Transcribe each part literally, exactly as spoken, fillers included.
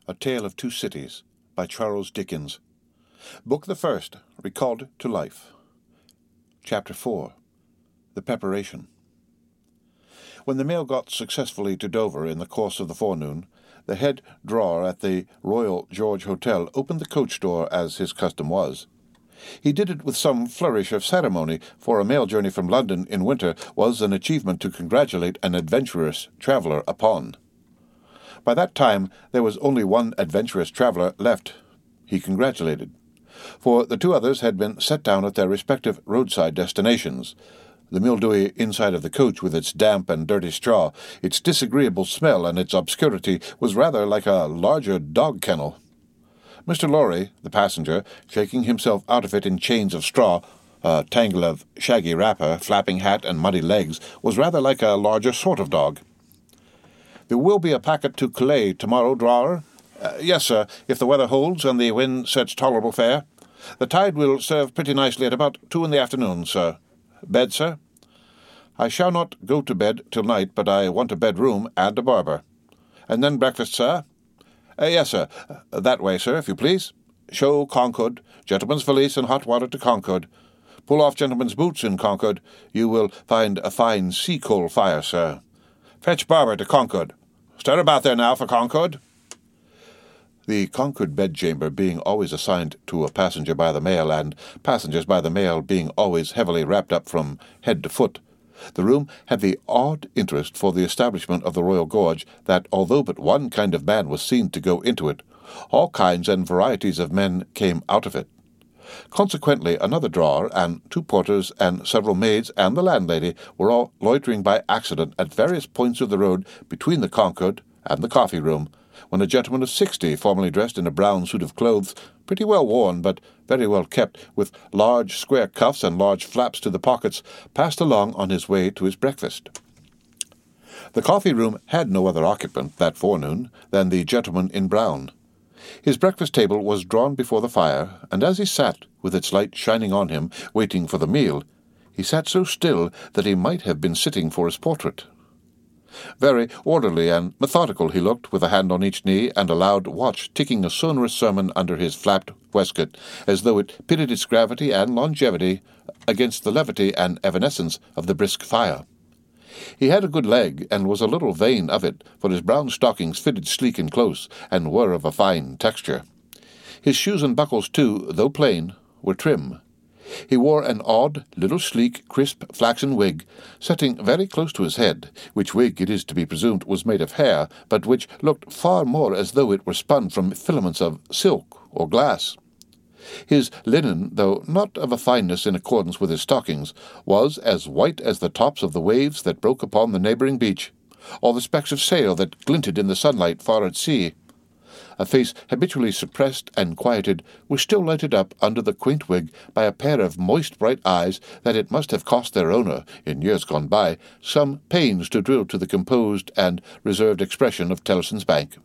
A Tale of Two Cities, by Charles Dickens. Book the First, Recalled to Life. Chapter four. The Preparation. When the mail got successfully to Dover in the course of the forenoon, the head drawer at the Royal George Hotel opened the coach door as his custom was. He did it with some flourish of ceremony, for a mail journey from London in winter was an achievement to congratulate an adventurous traveller upon. By that time there was only one adventurous traveller left, he congratulated, for the two others had been set down at their respective roadside destinations. The mildewy inside of the coach, with its damp and dirty straw, its disagreeable smell, and its obscurity, was rather like a larger dog-kennel. Mister Lorry, the passenger, shaking himself out of it in chains of straw, a tangle of shaggy wrapper, flapping hat, and muddy legs, was rather like a larger sort of dog. "There will be a packet to Calais tomorrow, drawer?" Uh, "Yes, sir, if the weather holds and the wind sets tolerable fair. The tide will serve pretty nicely at about two in the afternoon, sir. Bed, sir?" "I shall not go to bed till night, but I want a bedroom and a barber." "And then breakfast, sir?" Uh, "Yes, sir. Uh, that way, sir, if you please. Show Concord. Gentleman's valise and hot water to Concord. Pull off gentleman's boots in Concord. You will find a fine sea-coal fire, sir. Fetch barber to Concord. Stir about there now for Concord." The Concord bedchamber being always assigned to a passenger by the mail, and passengers by the mail being always heavily wrapped up from head to foot, the room had the odd interest for the establishment of the Royal Gorge that, although but one kind of man was seen to go into it, all kinds and varieties of men came out of it. Consequently, another drawer, and two porters, and several maids, and the landlady were all loitering by accident at various points of the road between the Concord and the coffee-room, when a gentleman of sixty, formally dressed in a brown suit of clothes, pretty well worn, but very well kept, with large square cuffs and large flaps to the pockets, passed along on his way to his breakfast. The coffee-room had no other occupant that forenoon than the gentleman in brown. His breakfast table was drawn before the fire, and as he sat, with its light shining on him, waiting for the meal, he sat so still that he might have been sitting for his portrait. Very orderly and methodical he looked, with a hand on each knee, and a loud watch ticking a sonorous sermon under his flapped waistcoat, as though it pitted its gravity and longevity against the levity and evanescence of the brisk fire. He had a good leg, and was a little vain of it, for his brown stockings fitted sleek and close, and were of a fine texture. His shoes and buckles, too, though plain, were trim. He wore an odd, little sleek, crisp, flaxen wig, setting very close to his head, which wig, it is to be presumed, was made of hair, but which looked far more as though it were spun from filaments of silk or glass. His linen, though not of a fineness in accordance with his stockings, was as white as the tops of the waves that broke upon the neighbouring beach, or the specks of sail that glinted in the sunlight far at sea. A face habitually suppressed and quieted was still lighted up under the quaint wig by a pair of moist bright eyes that it must have cost their owner, in years gone by, some pains to drill to the composed and reserved expression of Tellson's Bank.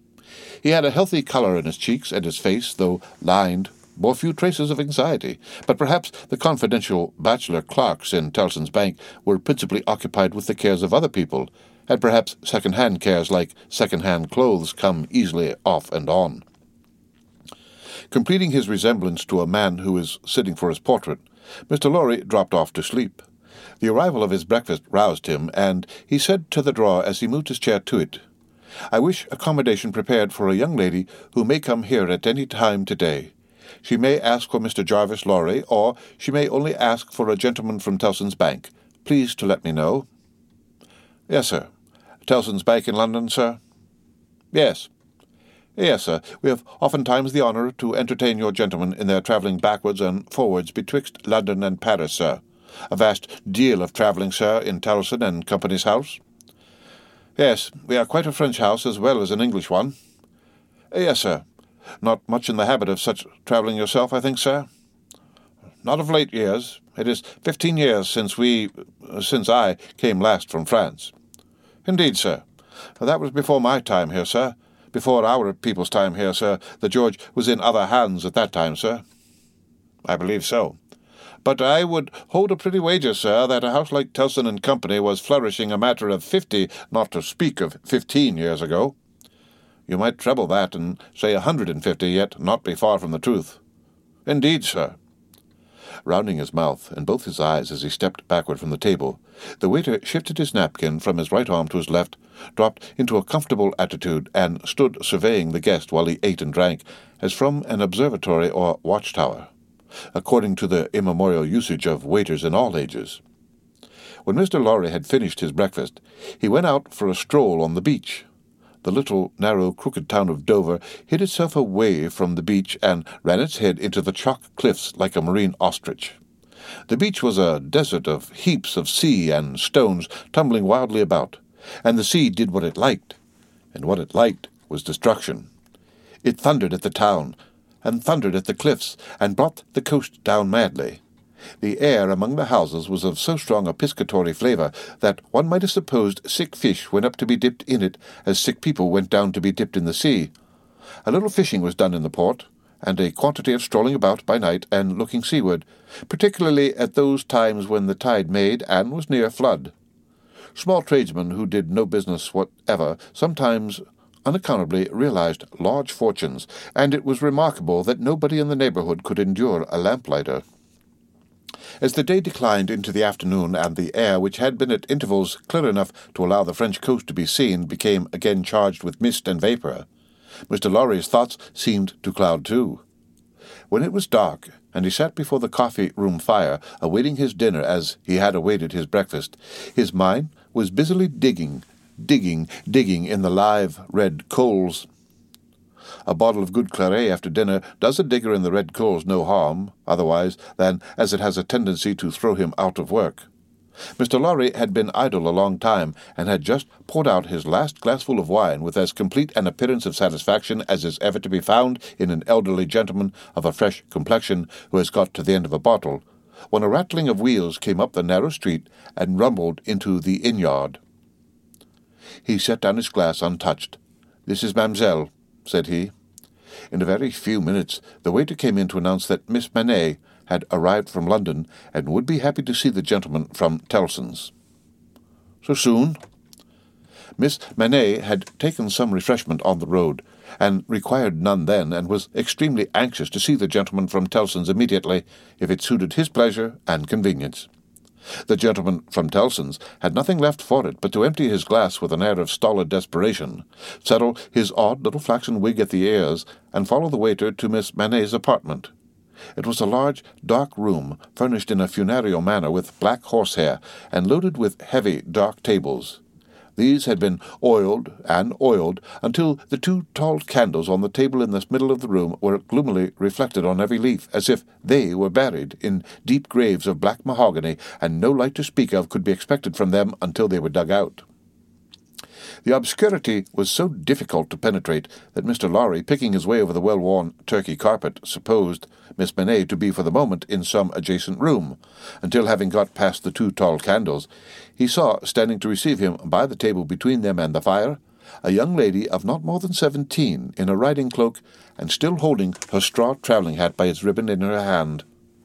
He had a healthy colour in his cheeks, and his face, though lined, bore few traces of anxiety, but perhaps the confidential bachelor clerks in Tellson's Bank were principally occupied with the cares of other people, and perhaps second-hand cares like second-hand clothes come easily off and on. Completing his resemblance to a man who is sitting for his portrait, Mister Lorry dropped off to sleep. The arrival of his breakfast roused him, and he said to the drawer as he moved his chair to it, "I wish accommodation prepared for a young lady who may come here at any time today. She may ask for Mister Jarvis Lorry, or she may only ask for a gentleman from Tellson's Bank. Please to let me know." "Yes, sir." "Tellson's Bank in London, sir?" "Yes." "Yes, sir. We have oftentimes the honour to entertain your gentlemen in their travelling backwards and forwards betwixt London and Paris, sir. A vast deal of travelling, sir, in Tellson and Company's house." "Yes, we are quite a French house as well as an English one." "Yes, sir. Not much in the habit of such travelling yourself, I think, sir?" "Not of late years. It is fifteen years since we, since I came last from France." "Indeed, sir. That was before my time here, sir. Before our people's time here, sir. The George was in other hands at that time, sir." "I believe so. But I would hold a pretty wager, sir, that a house like Tellson and Company was flourishing a matter of fifty, not to speak of fifteen years ago." You might treble that and say a hundred and fifty, yet not be far from the truth." "Indeed, sir." Rounding his mouth and both his eyes as he stepped backward from the table, the waiter shifted his napkin from his right arm to his left, dropped into a comfortable attitude, and stood surveying the guest while he ate and drank, as from an observatory or watchtower, according to the immemorial usage of waiters in all ages. When Mister Lorry had finished his breakfast, he went out for a stroll on the beach. The little, narrow, crooked town of Dover hid itself away from the beach and ran its head into the chalk cliffs like a marine ostrich. The beach was a desert of heaps of sea and stones tumbling wildly about, and the sea did what it liked, and what it liked was destruction. It thundered at the town, and thundered at the cliffs, and brought the coast down madly. The air among the houses was of so strong a piscatory flavour that one might have supposed sick fish went up to be dipped in it as sick people went down to be dipped in the sea. A little fishing was done in the port, and a quantity of strolling about by night and looking seaward, particularly at those times when the tide made and was near flood. Small tradesmen who did no business whatever sometimes unaccountably realized large fortunes, and it was remarkable that nobody in the neighbourhood could endure a lamplighter. As the day declined into the afternoon, and the air, which had been at intervals clear enough to allow the French coast to be seen, became again charged with mist and vapour, Mister Lorry's thoughts seemed to cloud too. When it was dark, and he sat before the coffee-room fire, awaiting his dinner as he had awaited his breakfast, his mind was busily digging, digging, digging in the live red coals. A bottle of good claret after dinner does a digger in the red coals no harm, otherwise than as it has a tendency to throw him out of work. Mister Lorry had been idle a long time, and had just poured out his last glassful of wine with as complete an appearance of satisfaction as is ever to be found in an elderly gentleman of a fresh complexion who has got to the end of a bottle, when a rattling of wheels came up the narrow street and rumbled into the inn-yard. He set down his glass untouched. "This is Mamselle," said he. In a very few minutes the waiter came in to announce that Miss Manette had arrived from London, and would be happy to see the gentleman from Tellson's. "So soon?" Miss Manette had taken some refreshment on the road, and required none then, and was extremely anxious to see the gentleman from Tellson's immediately, if it suited his pleasure and convenience. The gentleman from Tellson's had nothing left for it but to empty his glass with an air of stolid desperation, settle his odd little flaxen wig at the ears, and follow the waiter to Miss Manette's apartment. It was a large, dark room, furnished in a funereal manner with black horsehair, and loaded with heavy, dark tables. These had been oiled and oiled until the two tall candles on the table in the middle of the room were gloomily reflected on every leaf, as if they were buried in deep graves of black mahogany, and no light to speak of could be expected from them until they were dug out. The obscurity was so difficult to penetrate that Mister Lorry, picking his way over the well-worn Turkey carpet, supposed Miss Manette to be for the moment in some adjacent room, until, having got past the two tall candles, he saw, standing to receive him by the table between them and the fire, a young lady of not more than seventeen, in a riding cloak, and still holding her straw travelling hat by its ribbon in her hand.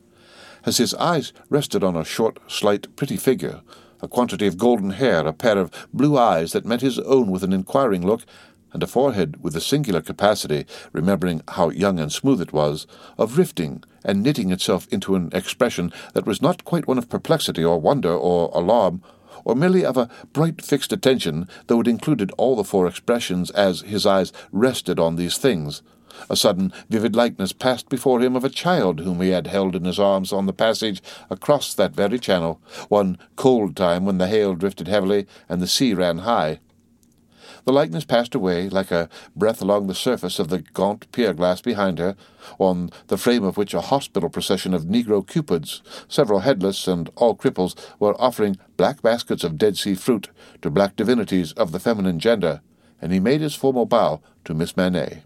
As his eyes rested on a short, slight, pretty figure, a quantity of golden hair, a pair of blue eyes that met his own with an inquiring look, and a forehead with a singular capacity, remembering how young and smooth it was, of rifting and knitting itself into an expression that was not quite one of perplexity or wonder or alarm, or merely of a bright fixed attention, though it included all the four expressions as his eyes rested on these things. A sudden, vivid likeness passed before him of a child whom he had held in his arms on the passage across that very channel, one cold time when the hail drifted heavily and the sea ran high. The likeness passed away like a breath along the surface of the gaunt pier-glass behind her, on the frame of which a hospital procession of negro cupids, several headless and all cripples, were offering black baskets of Dead Sea fruit to black divinities of the feminine gender, and he made his formal bow to Miss Manette.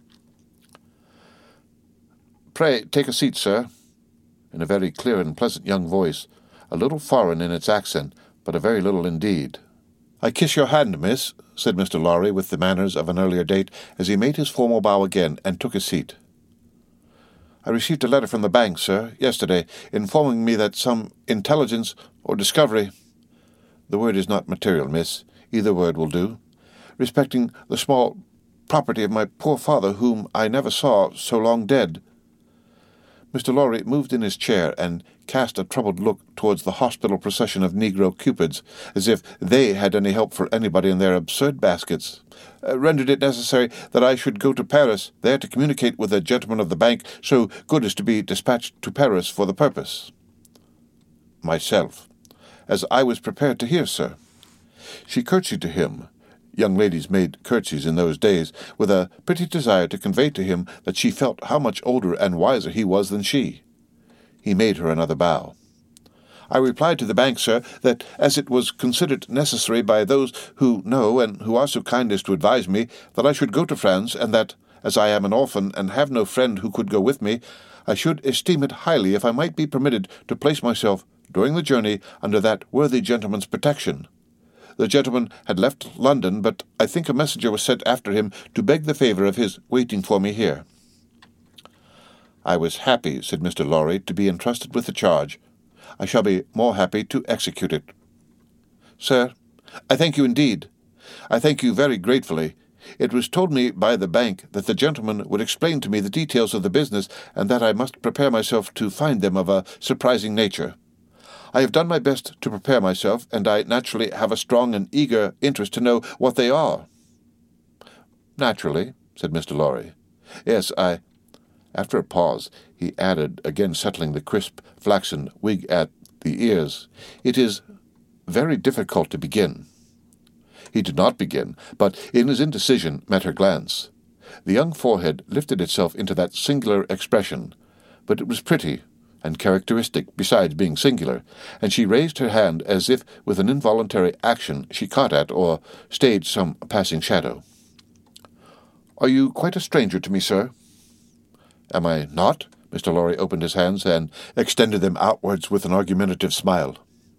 "Pray take a seat, sir," in a very clear and pleasant young voice, a little foreign in its accent, but a very little indeed. "I kiss your hand, miss," said Mister Lorry, with the manners of an earlier date, as he made his formal bow again and took a seat. "I received a letter from the bank, sir, yesterday, informing me that some intelligence or discovery—" "The word is not material, miss. Either word will do. Respecting the small property of my poor father, whom I never saw, so long dead." Mister Lorry moved in his chair and cast a troubled look towards the hospital procession of Negro cupids, as if they had any help for anybody in their absurd baskets, uh, rendered it necessary that I should go to Paris, there to communicate with a gentleman of the bank so good as to be dispatched to Paris for the purpose. "Myself, as I was prepared to hear, sir." She curtsied to him. Young ladies made curtsies in those days, with a pretty desire to convey to him that she felt how much older and wiser he was than she. He made her another bow. "I replied to the bank, sir, that as it was considered necessary by those who know and who are so kind as to advise me, that I should go to France, and that, as I am an orphan and have no friend who could go with me, I should esteem it highly if I might be permitted to place myself, during the journey, under that worthy gentleman's protection. The gentleman had left London, but I think a messenger was sent after him to beg the favour of his waiting for me here." "I was happy," said Mister Lorry, "to be entrusted with the charge. I shall be more happy to execute it." "Sir, I thank you indeed. I thank you very gratefully. It was told me by the bank that the gentleman would explain to me the details of the business, and that I must prepare myself to find them of a surprising nature. I have done my best to prepare myself, and I naturally have a strong and eager interest to know what they are." "Naturally," said Mister Lorry. "Yes, I—" After a pause, he added, again settling the crisp, flaxen wig at the ears, "It is very difficult to begin." He did not begin, but in his indecision met her glance. The young forehead lifted itself into that singular expression, but it was pretty and characteristic besides being singular, and she raised her hand as if with an involuntary action she caught at or stayed some passing shadow. "Are you quite a stranger to me, sir?" "Am I not?" Mister Lorry opened his hands and extended them outwards with an argumentative smile.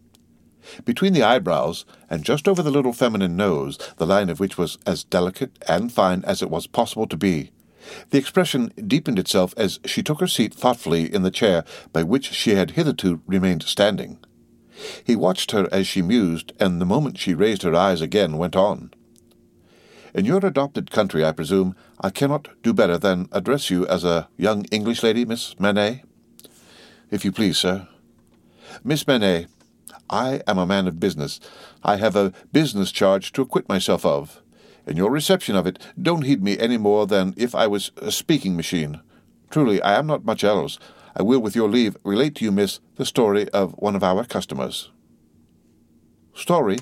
Between the eyebrows, and just over the little feminine nose, the line of which was as delicate and fine as it was possible to be, the expression deepened itself as she took her seat thoughtfully in the chair by which she had hitherto remained standing. He watched her as she mused, and the moment she raised her eyes again went on. "In your adopted country, I presume, I cannot do better than address you as a young English lady, Miss Manette?" "If you please, sir." "Miss Manette, I am a man of business. I have a business charge to acquit myself of. In your reception of it, don't heed me any more than if I was a speaking machine. Truly, I am not much else. I will, with your leave, relate to you, miss, the story of one of our customers." "Story?"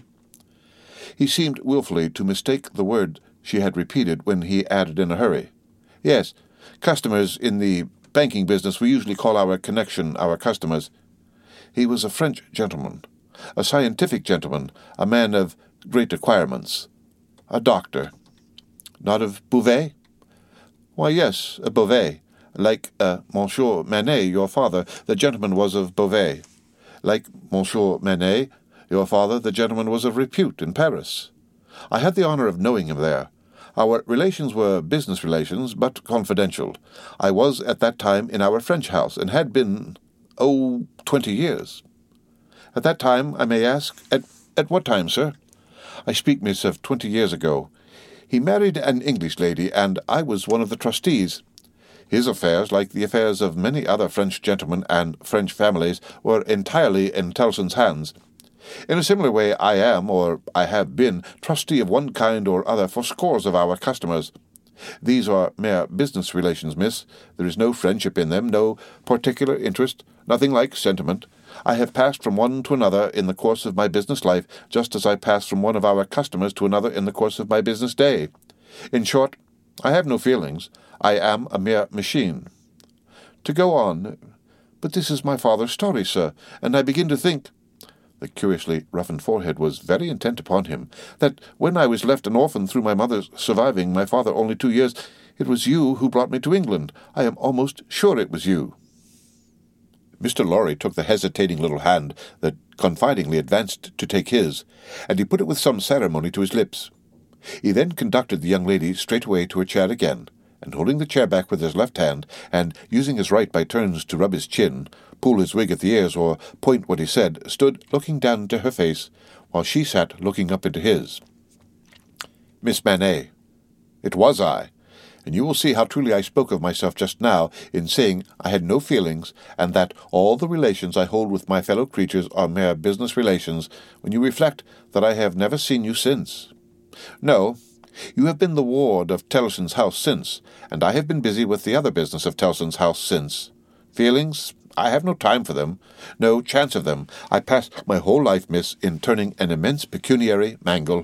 He seemed wilfully to mistake the word she had repeated when he added in a hurry, "Yes, customers in the banking business we usually call our connection our customers. He was a French gentleman, a scientific gentleman, a man of great acquirements, a doctor." "Not of Beauvais?" "Why, yes, a Beauvais. Like uh, Monsieur Manette, your father, the gentleman was of Beauvais. Like Monsieur Manette, your father, the gentleman was of repute in Paris. I had the honour of knowing him there. Our relations were business relations, but confidential. I was at that time in our French house, and had been, oh, twenty years." "At that time, I may ask, at, at what time, sir?" "I speak, miss, of twenty years ago. He married an English lady, and I was one of the trustees. His affairs, like the affairs of many other French gentlemen and French families, were entirely in Tellson's hands. In a similar way I am, or I have been, trustee of one kind or other for scores of our customers. These are mere business relations, miss. There is no friendship in them, no particular interest, nothing like sentiment. I have passed from one to another in the course of my business life, just as I pass from one of our customers to another in the course of my business day. In short, I have no feelings. I am a mere machine. To go on, but this is my father's story, sir, and I begin to think—" the curiously roughened forehead was very intent upon him, "that when I was left an orphan through my mother's surviving my father only two years, it was you who brought me to England. I am almost sure it was you." Mister Lorry took the hesitating little hand that confidingly advanced to take his, and he put it with some ceremony to his lips. He then conducted the young lady straightway to her chair again, and holding the chair back with his left hand, and using his right by turns to rub his chin, pull his wig at the ears, or point what he said, stood looking down into her face, while she sat looking up into his. "Miss Manette," It was I, and you will see how truly I spoke of myself just now in saying I had no feelings, and that all the relations I hold with my fellow creatures are mere business relations, when you reflect that I have never seen you since. No, you have been the ward of Tellson's house since, and I have been busy with the other business of Tellson's house since. Feelings? I have no time for them, no chance of them. I pass my whole life, miss, in turning an immense pecuniary mangle.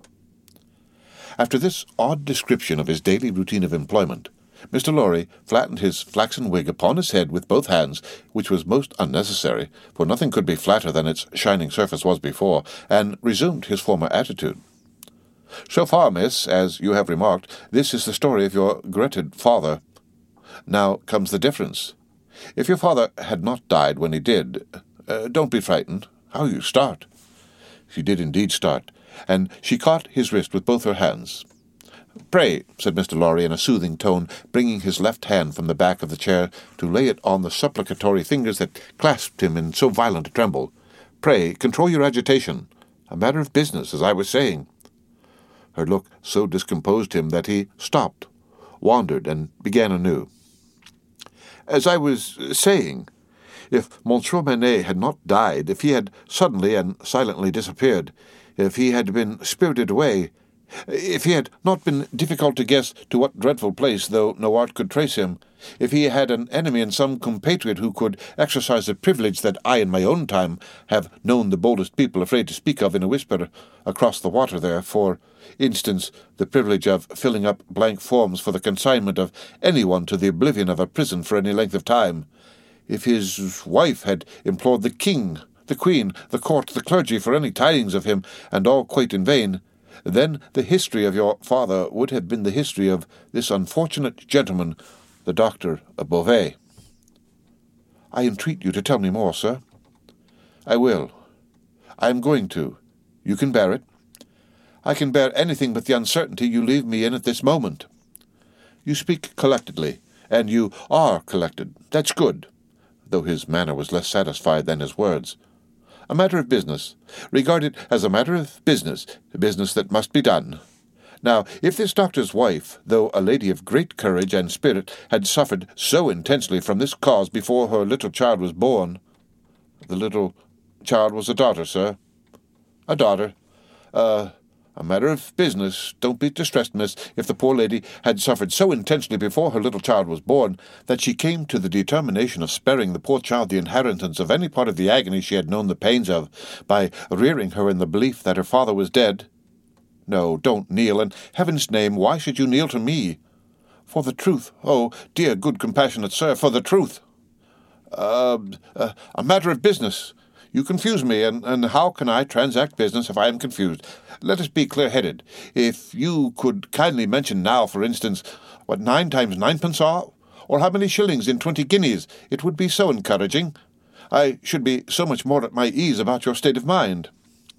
After this odd description of his daily routine of employment, Mister Lorry flattened his flaxen wig upon his head with both hands, which was most unnecessary, for nothing could be flatter than its shining surface was before, and resumed his former attitude. So far, miss, as you have remarked, this is the story of your regretted father. Now comes the difference. If your father had not died when he did, uh, don't be frightened. How you start!" She did indeed start, and she caught his wrist with both her hands. "Pray," said Mister Lorry in a soothing tone, bringing his left hand from the back of the chair to lay it on the supplicatory fingers that clasped him in so violent a tremble, "pray, control your agitation. A matter of business, as I was saying." Her look so discomposed him that he stopped, wandered, and began anew. "As I was saying, if Monsieur Manette had not died, if he had suddenly and silently disappeared, if he had been spirited away, if he had not been difficult to guess to what dreadful place, though no art could trace him, if he had an enemy and some compatriot who could exercise the privilege that I in my own time have known the boldest people afraid to speak of in a whisper across the water there, for instance, the privilege of filling up blank forms for the consignment of any one to the oblivion of a prison for any length of time, if his wife had implored the king, the queen, the court, the clergy for any tidings of him, and all quite in vain, then the history of your father would have been the history of this unfortunate gentleman, the Doctor of Beauvais." "I entreat you to tell me more, sir." "I will. I am going to. You can bear it." "I can bear anything but the uncertainty you leave me in at this moment." "You speak collectedly, and you are collected. That's good," though his manner was less satisfied than his words. "A matter of business. Regard it as a matter of business, a business that must be done. Now, if this doctor's wife, though a lady of great courage and spirit, had suffered so intensely from this cause before her little child was born—" "The little child was a daughter, sir." "A daughter. Uh, a matter of business. Don't be distressed, miss. If the poor lady had suffered so intensely before her little child was born that she came to the determination of sparing the poor child the inheritance of any part of the agony she had known the pains of, by rearing her in the belief that her father was dead—" "No, don't kneel. In heaven's name, why should you kneel to me?" "For the truth. Oh, dear, good, compassionate sir, for the truth." Uh, uh, a matter of business. You confuse me, and, and how can I transact business if I am confused? Let us be clear-headed. If you could kindly mention now, for instance, what nine times ninepence are, or how many shillings in twenty guineas, it would be so encouraging. I should be so much more at my ease about your state of mind."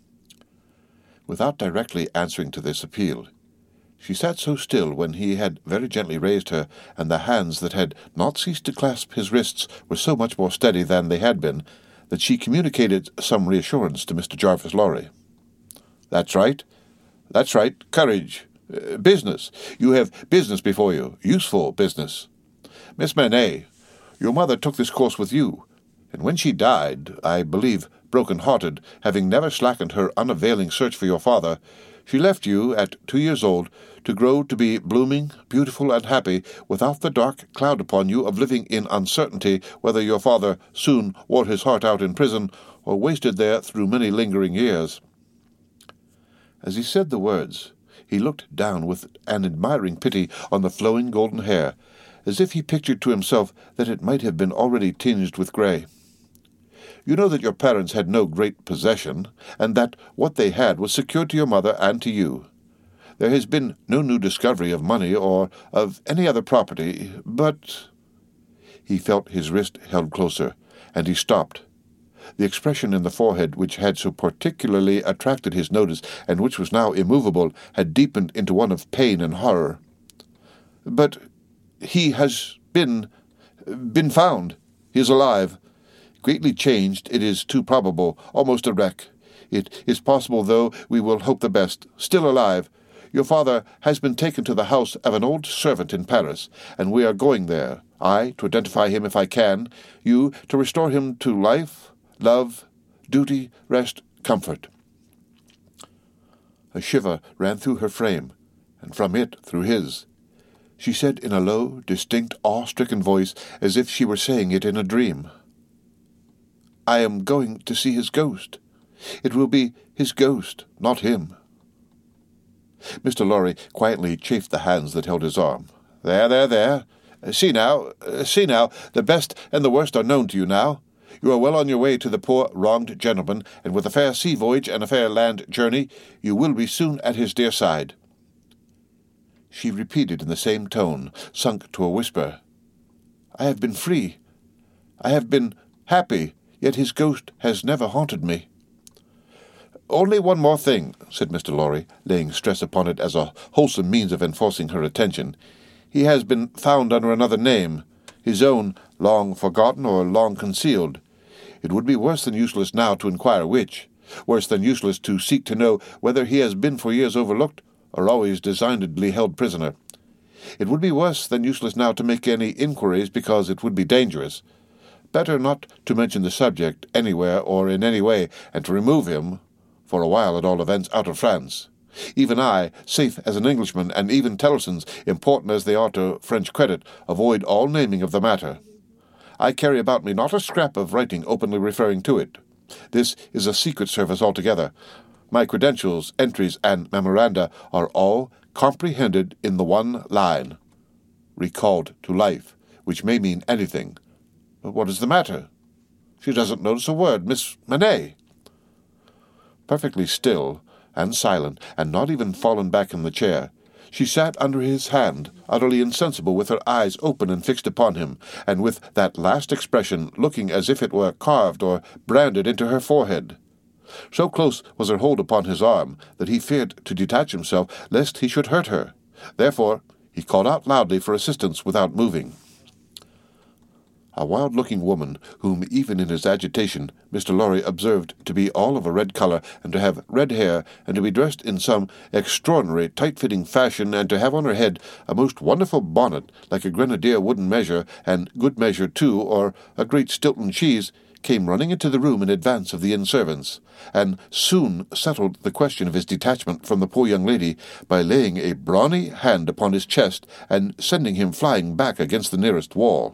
Without directly answering to this appeal, she sat so still when he had very gently raised her, and the hands that had not ceased to clasp his wrists were so much more steady than they had been, that she communicated some reassurance to Mister Jarvis Lorry. "That's right. That's right. Courage. Uh, business. You have business before you. Useful business. Miss Manette, your mother took this course with you, and when she died, I believe broken-hearted, having never slackened her unavailing search for your father, she left you, at two years old, to grow to be blooming, beautiful, and happy, without the dark cloud upon you of living in uncertainty whether your father soon wore his heart out in prison, or wasted there through many lingering years." As he said the words, he looked down with an admiring pity on the flowing golden hair, as if he pictured to himself that it might have been already tinged with grey. "You know that your parents had no great possession, and that what they had was secured to your mother and to you. There has been no new discovery of money or of any other property, but—" He felt his wrist held closer, and he stopped. The expression in the forehead, which had so particularly attracted his notice, and which was now immovable, had deepened into one of pain and horror. "But he has been... been found. He is alive. Greatly changed, it is too probable, almost a wreck. It is possible, though we will hope the best. Still alive. Your father has been taken to the house of an old servant in Paris, and we are going there, I to identify him if I can, you to restore him to life, love, duty, rest, comfort." A shiver ran through her frame, and from it through his. She said in a low, distinct, awe-stricken voice, as if she were saying it in a dream, "I am going to see his ghost. It will be his ghost, not him." Mister Lorry quietly chafed the hands that held his arm. "There, there, there. See now, see now, the best and the worst are known to you now. You are well on your way to the poor wronged gentleman, and with a fair sea voyage and a fair land journey, you will be soon at his dear side." She repeated in the same tone, sunk to a whisper, "I have been free. I have been happy, yet his ghost has never haunted me." "Only one more thing," said Mister Lorry, laying stress upon it as a wholesome means of enforcing her attention. "He has been found under another name, his own long forgotten or long concealed. It would be worse than useless now to inquire which, worse than useless to seek to know whether he has been for years overlooked or always designedly held prisoner. It would be worse than useless now to make any inquiries, because it would be dangerous. Better not to mention the subject anywhere or in any way, and to remove him, for a while at all events, out of France. Even I, safe as an Englishman, and even Tellson's, important as they are to French credit, avoid all naming of the matter. I carry about me not a scrap of writing openly referring to it. This is a secret service altogether. My credentials, entries, and memoranda are all comprehended in the one line, recalled to life, which may mean anything. But what is the matter? She doesn't notice a word. Miss Manette." Perfectly still and silent, and not even fallen back in the chair, she sat under his hand, utterly insensible, with her eyes open and fixed upon him, and with that last expression looking as if it were carved or branded into her forehead. So close was her hold upon his arm that he feared to detach himself lest he should hurt her. Therefore he called out loudly for assistance without moving. A wild-looking woman, whom even in his agitation Mister Lorry observed to be all of a red colour, and to have red hair, and to be dressed in some extraordinary tight-fitting fashion, and to have on her head a most wonderful bonnet, like a grenadier wooden measure, and good measure too, or a great Stilton cheese, came running into the room in advance of the inn servants, and soon settled the question of his detachment from the poor young lady by laying a brawny hand upon his chest and sending him flying back against the nearest wall.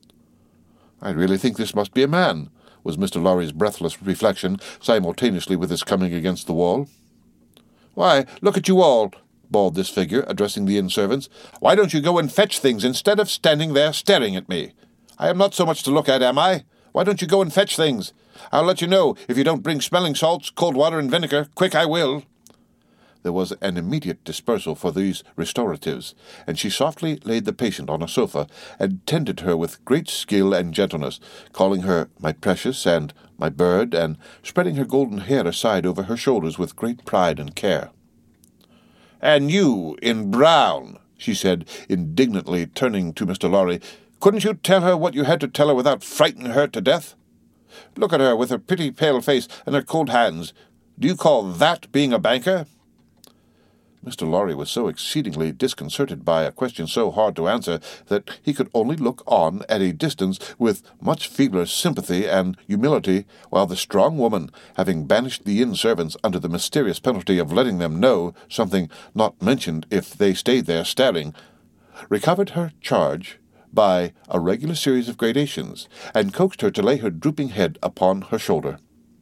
"I really think this must be a man," was Mister Lorry's breathless reflection, simultaneously with his coming against the wall. "Why, look at you all," bawled this figure, addressing the inn servants. "Why don't you go and fetch things instead of standing there staring at me? I am not so much to look at, am I? Why don't you go and fetch things? I'll let you know if you don't bring smelling salts, cold water, and vinegar. Quick, I will." There was an immediate dispersal for these restoratives, and she softly laid the patient on a sofa, and tended her with great skill and gentleness, calling her "my precious" and "my bird," and spreading her golden hair aside over her shoulders with great pride and care. "And you, in brown," she said, indignantly turning to Mister Lorry, "couldn't you tell her what you had to tell her without frightening her to death? Look at her with her pretty pale face and her cold hands. Do you call that being a banker?" Mister Lorry was so exceedingly disconcerted by a question so hard to answer that he could only look on at a distance with much feebler sympathy and humility, while the strong woman, having banished the inn servants under the mysterious penalty of letting them know something not mentioned if they stayed there staring, recovered her charge by a regular series of gradations, and coaxed her to lay her drooping head upon her shoulder.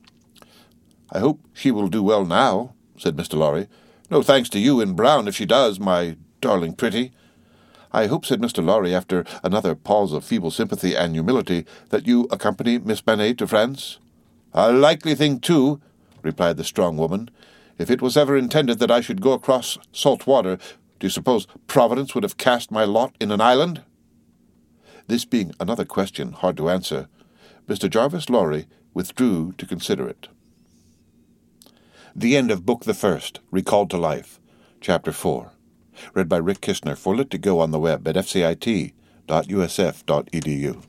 "I hope she will do well now," said Mister Lorry. "No thanks to you in brown if she does, my darling pretty." "I hope," said Mister Lorry, after another pause of feeble sympathy and humility, "that you accompany Miss Manette to France?" "A likely thing, too," replied the strong woman. "If it was ever intended that I should go across salt water, do you suppose Providence would have cast my lot in an island?" This being another question hard to answer, Mister Jarvis Lorry withdrew to consider it. The end of Book the First, Recalled to Life, Chapter four. Read by Rick Kistner for Lit to Go on the web at f c i t dot u s f dot e d u.